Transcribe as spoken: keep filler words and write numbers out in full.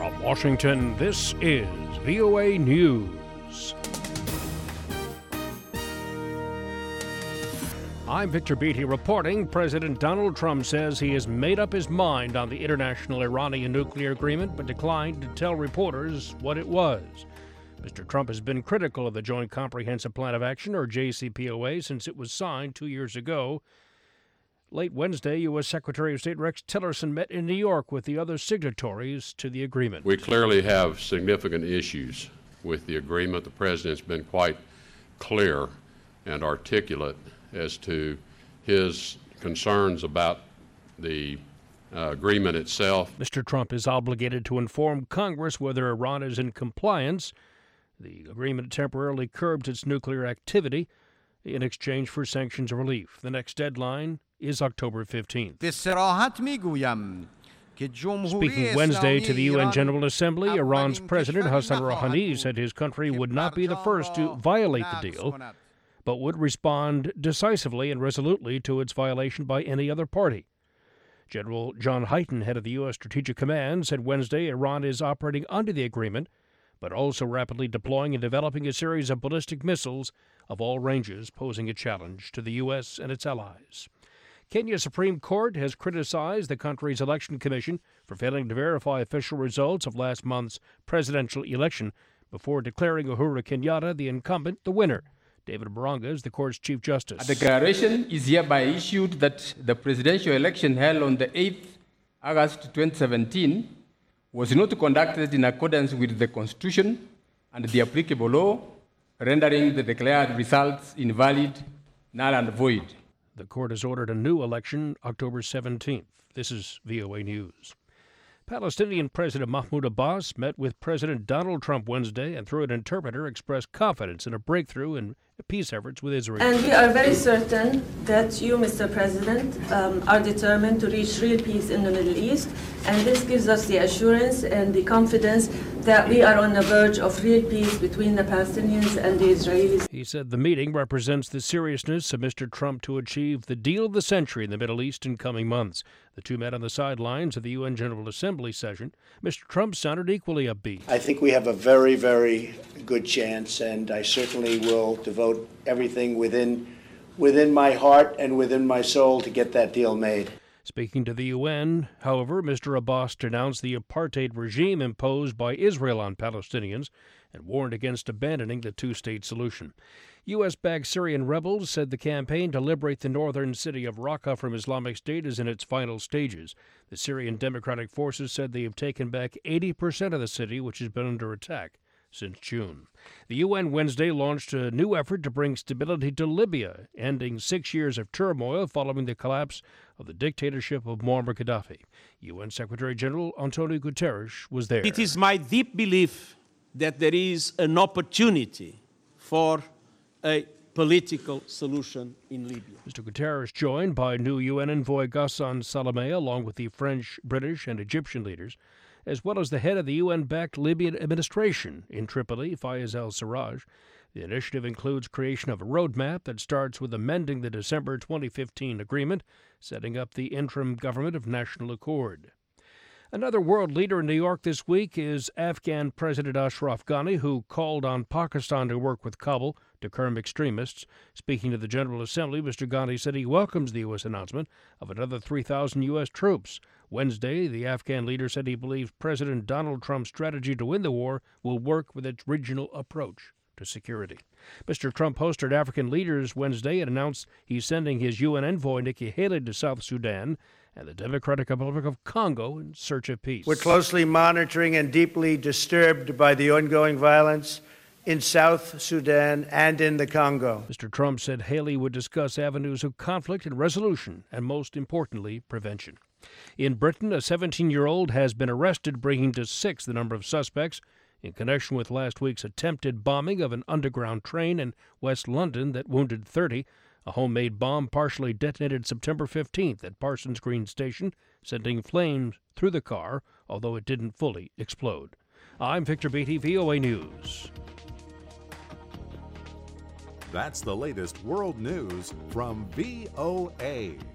From Washington, this is V O A News. I'm Victor Beatty reporting. President Donald Trump says he has made up his mind on the international Iranian nuclear agreement, but declined to tell reporters what it was. Mister Trump has been critical of the Joint Comprehensive Plan of Action, or J C P O A, since it was signed two years ago. Late Wednesday, U S. Secretary of State Rex Tillerson met in New York with the other signatories to the agreement. We clearly have significant issues with the agreement. The President's been quite clear and articulate as to his concerns about the uh, agreement itself. Mister Trump is obligated to inform Congress whether Iran is in compliance. The agreement temporarily curbs its nuclear activity in exchange for sanctions relief. The next deadline is October fifteenth. Speaking Wednesday to the U N General Assembly, Iran's President Hassan Rouhani said his country would not be the first to violate the deal, but would respond decisively and resolutely to its violation by any other party. General John Hyten, head of the U S. Strategic Command, said Wednesday Iran is operating under the agreement, but also rapidly deploying and developing a series of ballistic missiles of all ranges, posing a challenge to the U S and its allies. Kenya's Supreme Court has criticized the country's election commission for failing to verify official results of last month's presidential election before declaring Uhuru Kenyatta, the incumbent, the winner. David Baranga is the court's Chief Justice. A declaration is hereby issued that the presidential election held on the eighth of August twenty seventeen was not conducted in accordance with the Constitution and the applicable law, rendering the declared results invalid, null and void. The court has ordered a new election October seventeenth. This is V O A News. Palestinian President Mahmoud Abbas met with President Donald Trump Wednesday and through an interpreter expressed confidence in a breakthrough in peace efforts with Israel. And we are very certain that you, Mister President, um, are determined to reach real peace in the Middle East, and this gives us the assurance and the confidence that we are on the verge of real peace between the Palestinians and the Israelis. He said the meeting represents the seriousness of Mister Trump to achieve the deal of the century in the Middle East in coming months. The two met on the sidelines of the U N General Assembly session. Mister Trump sounded equally upbeat. I think we have a very, very good chance, and I certainly will devote everything within within my heart and within my soul to get that deal made. Speaking to the U N, however, Mister Abbas denounced the apartheid regime imposed by Israel on Palestinians and warned against abandoning the two-state solution. U S-backed Syrian rebels said the campaign to liberate the northern city of Raqqa from Islamic State is in its final stages. The Syrian Democratic Forces said they have taken back eighty percent of the city, which has been under attack since June. The U N Wednesday launched a new effort to bring stability to Libya, ending six years of turmoil following the collapse of the dictatorship of Muammar Gaddafi. U N Secretary General Antonio Guterres was there. It is my deep belief that there is an opportunity for a political solution in Libya. Mister Guterres joined by new U N envoy Ghassan Salameh, along with the French, British, and Egyptian leaders, as well as the head of the U N-backed Libyan administration in Tripoli, Fayez al-Sarraj. The initiative includes creation of a roadmap that starts with amending the December twenty fifteen agreement, setting up the interim government of national accord. Another world leader in New York this week is Afghan President Ashraf Ghani, who called on Pakistan to work with Kabul to curb extremists. Speaking to the General Assembly, Mister Ghani said he welcomes the U S announcement of another three thousand U S troops. Wednesday, the Afghan leader said he believes President Donald Trump's strategy to win the war will work with its regional approach to security. Mister Trump hosted African leaders Wednesday and announced he's sending his U N envoy Nikki Haley to South Sudan and the Democratic Republic of Congo in search of peace. We're closely monitoring and deeply disturbed by the ongoing violence in South Sudan and in the Congo. Mister Trump said Haley would discuss avenues of conflict and resolution, and most importantly, prevention. In Britain, a seventeen-year-old has been arrested, bringing to six the number of suspects in connection with last week's attempted bombing of an underground train in West London that wounded thirty. A homemade bomb partially detonated September fifteenth at Parsons Green Station, sending flames through the car, although it didn't fully explode. I'm Victor Beatty, V O A News. That's the latest world news from V O A.